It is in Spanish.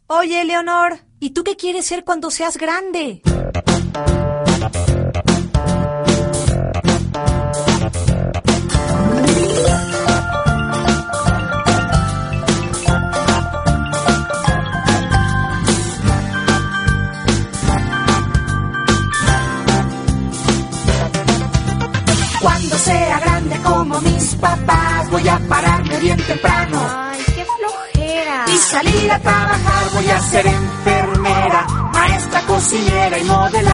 Oye, Leonor, ¿y tú qué quieres ser cuando seas grande? Cuando sea grande como mis papás, voy a pararme bien temprano. Ay, qué flojera. Y salir a trabajar, voy a ser enfermera, maestra, cocinera y modelar.